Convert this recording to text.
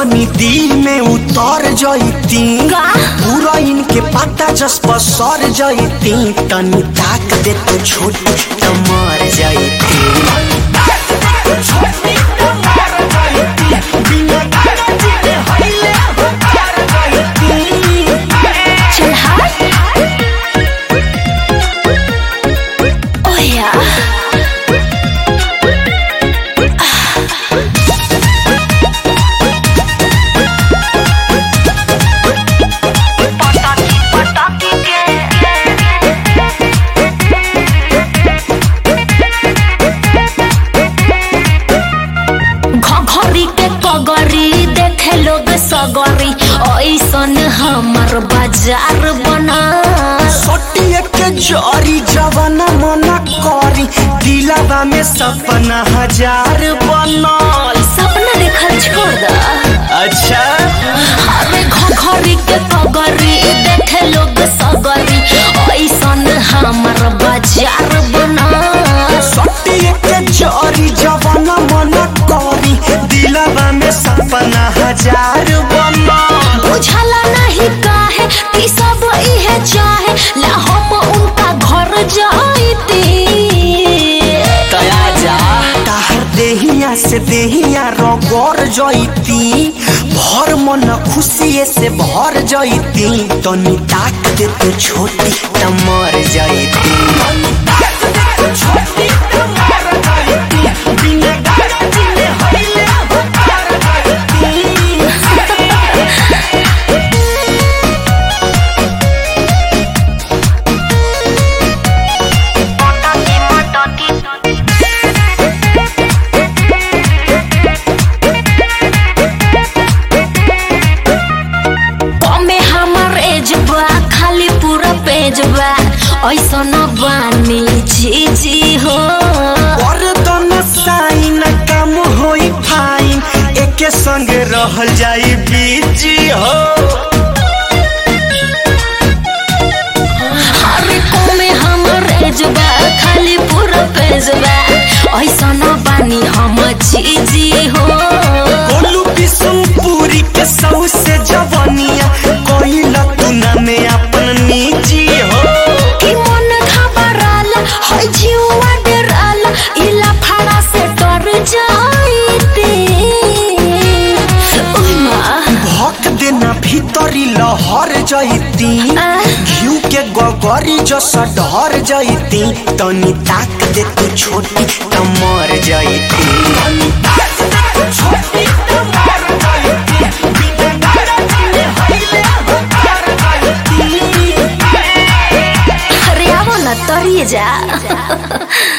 तनी दिल में उतर जईती पूरा इनके पता जस पर सर जईती तनी ताक दे तो छोटी त मर जईती बिना गारंटी के हइले हो कर जईती चल हट ओया सगरी ऐसन हमार बाजार बना सोटिए के जरी जवाना मना करी दिलावा में सपना हजार बनल सपना देखल छोड़ दा अच्छा अरे घरी के कगरी देखे लोग सगरी ऐसन हमार बाजार बना सोटिए के जरी जवाना मना करी दिलावा में सपना हजार बनल बुझला नहीं काहे कि सब इहे चाहे ला हम उनका घर जाईती तया जा ताहर देहिया से देहिया रगड़ जईती भर मन खुशी से भर जईती तनी ताक दे तो छोटी त मर जईती छोटी त मर जईती बिना गारंटी के हइले हो कर जईती ऐसा न बानी जी हो और तो नसाई न काम होई फाइन एके संग रहल जाई बीजी हो अरे कोमे हमर एजबा खाली पूरा पेजबा ऐसा न बानी हम जी हो बोलू बिशुनपुरी के सौ से जवानिया कोई लतुना में अपन निजी हो कि मन घबराल है जीवा डराल इला फाड़ा से डर जाईते ओय मां भक देना भीतरी लहर जईती घिउ के गगरी जस ढर जईती तनी ताक दे तू छोटी त मर जईती छोटी त मर जईती बिना गारंटी के हइले हो कर जईती अरे आवो न तरिए जा